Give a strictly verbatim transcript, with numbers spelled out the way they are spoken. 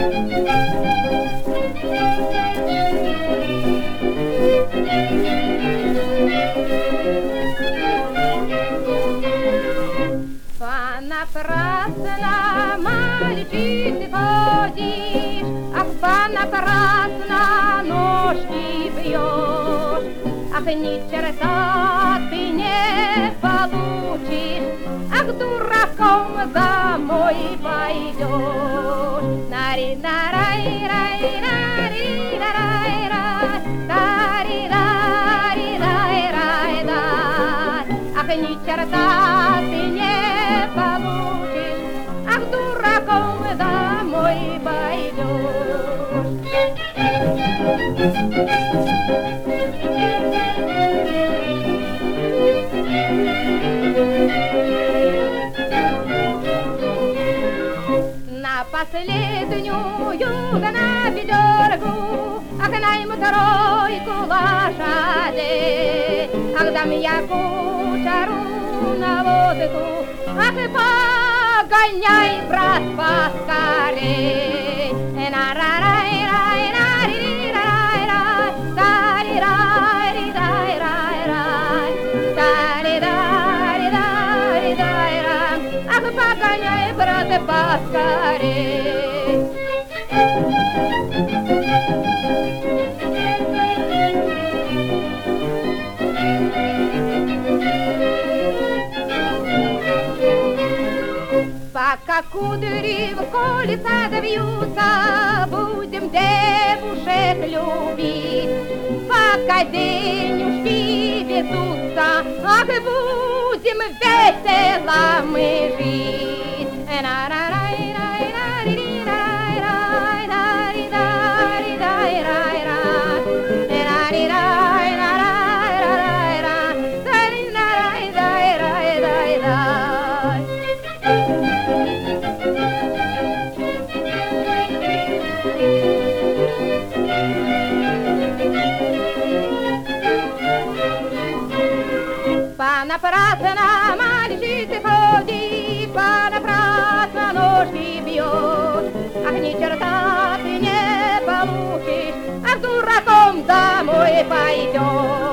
Понапрасно, мальчик, ты ходишь, ах, понапрасно ножки бьешь, ах, ни черта ты не получишь, ах, дураком домой пойдешь. Нари, нарай, рай, нари, нарай, рай, тари, рари, рай, рай, рай, ах, ни черта ты не получишь, ах, дураком домой пойдешь. На последнюю, да на пятерку, ах, найму тройку лошадей, ах, дам я кучеру на водку, ах, и погоняй, брат, поскорей. На-ра-рай, рай, нари, рай, рай, тари, рай, дай, рай, рай, тари, дай, дай, дай, рай, ах, погоняй, брат, поскорей. Пока кудри в колеса довьются, будем девушек любить. Пока денежки везутся, ах, и будем весело мы жить. Понапрасно, мальчик, ты ходишь, понапрасно ножки бьешь, ах, ни черта ты не получишь, ах, дураком домой пойдешь.